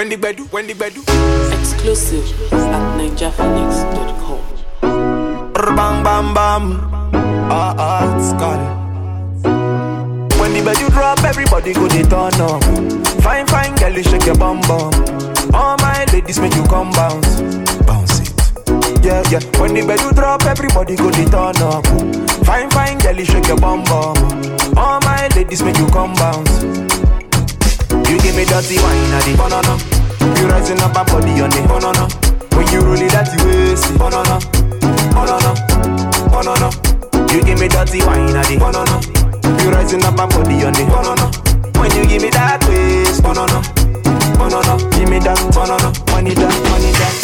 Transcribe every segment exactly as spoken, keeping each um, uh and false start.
when the bedu, when the bedu. Exclusive at ninja phoenix dot com. Bam bam bam. Ah ah, it's got it. When the bedu drop, everybody go they turn up. Fine fine girl, you shake your bum bum. All my ladies make you come bounce, bounce it. Yeah yeah. When the bedu drop, everybody go they turn up. Fine fine girl, you shake your bum bum. All my ladies make you come bounce. You give me dirty wine at the banana. You rising up a body on the banana. When you roll it that you waste it. Banana, banana, banana. You give me dirty wine at the banana. You rising up a body on the banana. When you give me that waste. Banana, banana. Give me that banana. Money that, money that.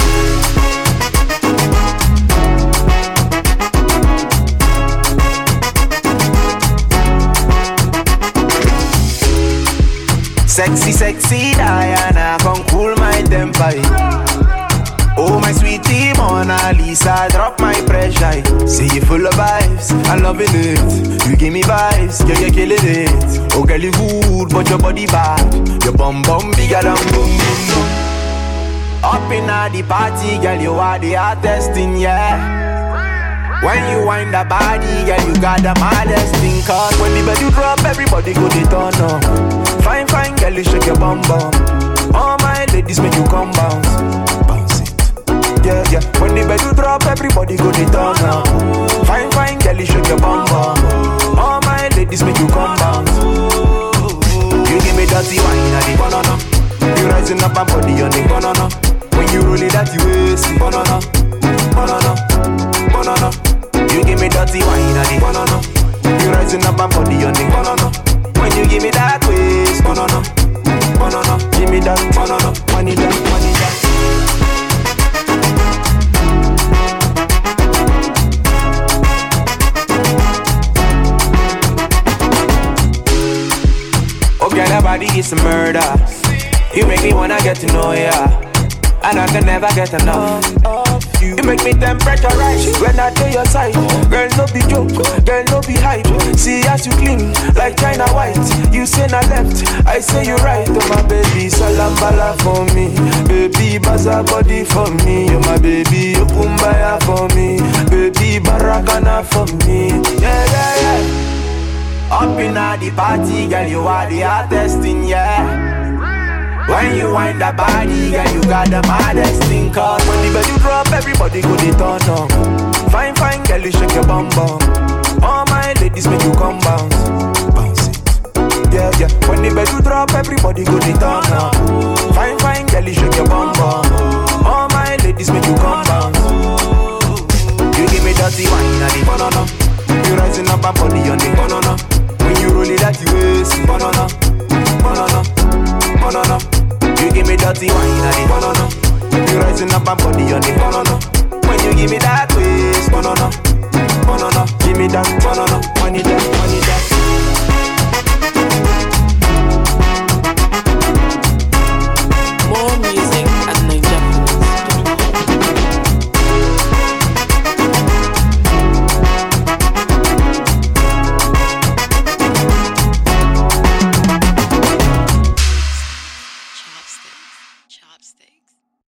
Sexy, sexy Diana, come cool my temper. Oh my sweetie Mona Lisa, drop my pressure. Say you full of vibes, I'm loving it. You give me vibes, girl you're killing it. Oh girl you good, but your body bad. Your bum bum bigger than boom boom boom. Up in the party, girl you are the hottest thing, yeah. When you wind the body, girl you got the maddest thing. Cause when the bed you drop, everybody go they turn up. Fine, fine, girl, you shake your bum bum. All my ladies make you come bounce, bounce it. Yeah, yeah. When the bed you drop, everybody go they turn up. Fine, fine, girl, you shake your bum bum. All my ladies make you come bounce. You give me dirty wine at the banana. You rising up a body on the banana. When you roll it that you waste it. Banana, banana, banana. You give me dirty wine at the banana. You rising up a body on the banana. When you give me that waist, banana, banana, give me that banana, money that, money that. Oh, girl, your body is a murder. You make me wanna get to know ya, and I can never get enough of you. You make me temperature rise when I do your side. Girl, no be joke, girl, no be hype. See as you clean like China white. You say na left, I say you right. Oh my baby, salam bala for me. Baby, baza body for me. Oh my baby, open buyer for me. Baby, barakana for me. Yeah, yeah, yeah. Up in the party, girl, you are the hottest thing, yeah. When you wind the body, girl, you got the maddest thing. Cause when the bed you drop, everybody go they turn up. Fine, fine, girl, you shake your bum bum. All my ladies make you come bounce, bounce it. Yeah, yeah. When the bed you drop, everybody go they turn up. Fine, fine, girl, you shake your bum bum. All my ladies make you come bounce. You give me dirty wine at the banana. You rising up a body on the banana. When you roll it that you waste it. Banana, banana, banana. You give me dirty wine at the banana. You rising up a body on the banana. When you give me that waist, banana, banana. Give me that banana, money that.